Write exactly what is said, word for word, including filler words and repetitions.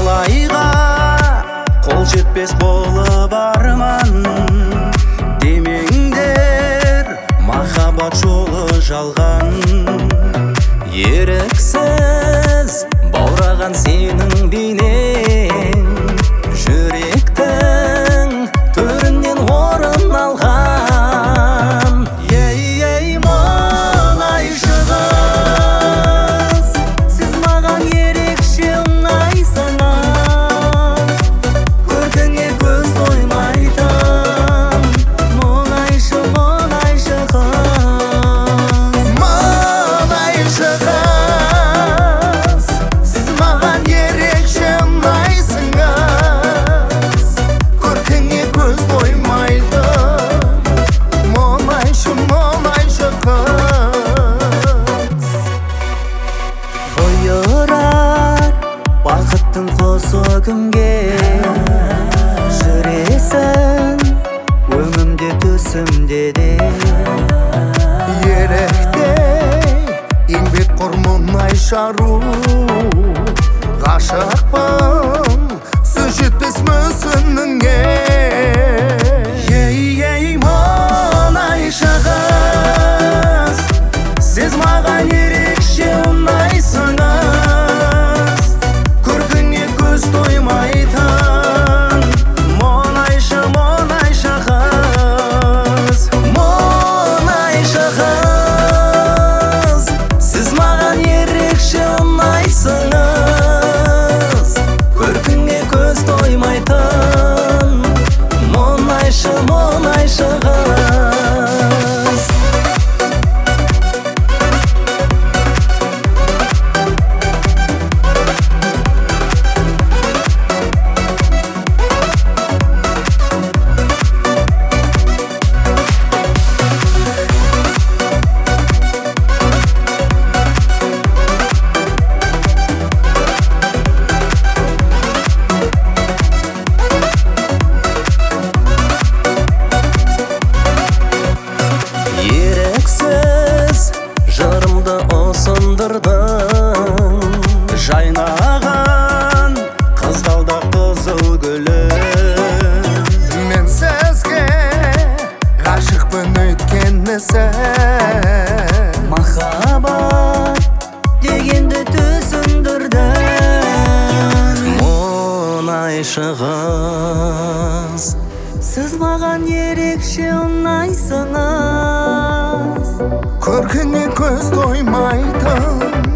талайға қол жетпес болып арман демеңдер, махаббат жолы жалған. Еріксіз баураған сенің бейнең жүректің төрінен орын алған. Ей-ей мұңайшы қыз, сіз маған ерекше ұнайсыңыз, көркіңе көз тоймайтын. Мұңайшы, мұңайшы қыз, мұңайшы қыз, сіз маған ерекше ұнайсыңыз, көркіңе көз тоймайтын. Мұңайшы, мұңайшы қыз. Бұйырар бақыттың қосы күнге, жүресің өңімде төсімде де. Еректе еңбекқор мұнайшы ару, ғашықпын сөз жетпес мүсініңе. Ей-ей мұңайшы қыз, сіз маған ерекше ұнайсыңыз, көркіңе көз тоймайтын. Мұңайшы, мұңайшы қыз, мұңайшы қыз, сіз маған ерекше ұнайсыңыз, көркіңе көз тоймайтын. Мұңайшы, мұңайшы қыз. Еріксіз жырымды ұсындырдың, жайнаған қызғалдақ қызыл гүлім. Мен сізге ғашықпын өйткені сен Махаббат дегенді түсіндірдің. Мұңайшы қыз, сіз маған ерекше ұнайсыңыз, көркіңе көз тоймайтын.